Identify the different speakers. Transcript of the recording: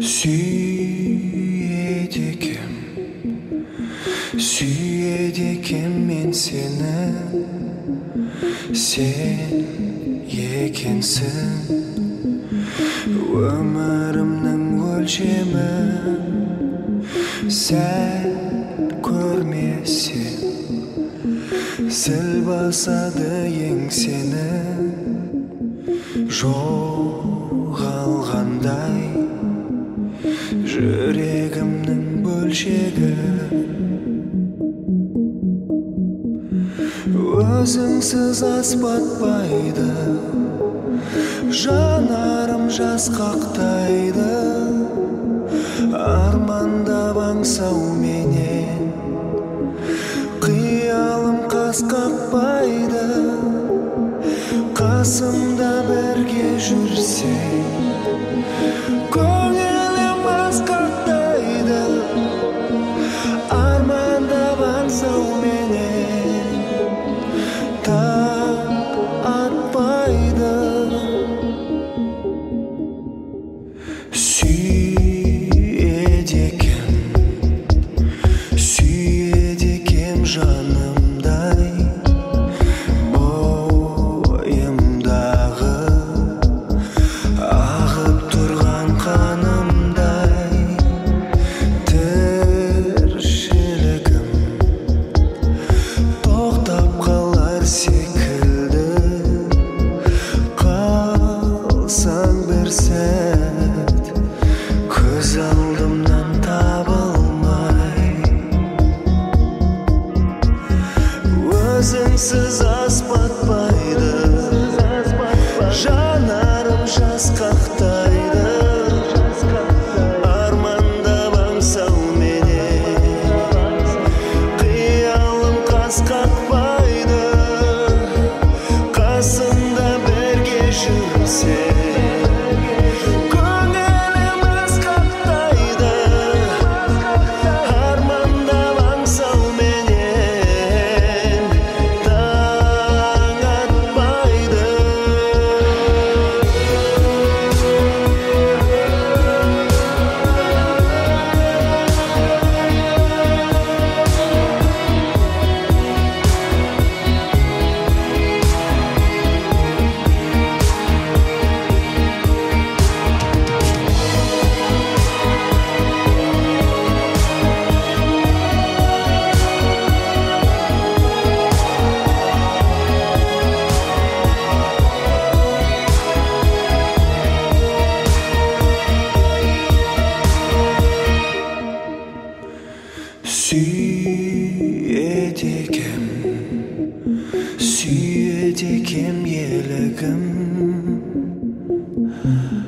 Speaker 1: Sүйеді екем мен сені, сен екенсің өмірімнің өлшемі. Сәл көрмесем зіл басады еңсені, жоғалғандай жүрегімнің бөлшегі. Өзіңсіз аспатпайды, жанарым жасқақтайды. Армандап аңсауменен қиялым қас қақпайды. Қасымда бірге жүрсең көңілім асқақтайды. Армандап аңсауменен таң атпайды. Сүйеді екем жанымдай, бойымдағы ағып тұрған қанымдай. Тіршілігім тоқтап қалар секілді, қалсаң бір сәт көз алдымнан табылмай. Өзіңсіз аспатпайды, жанарым жасқақтайды. Армандап аңсауменен қиялым қас қақпайды. Қасымда бірге жүрсең көңілім асқақтайды. Армандап аңсауменен таң атпайды. Сүйеді екем елігім.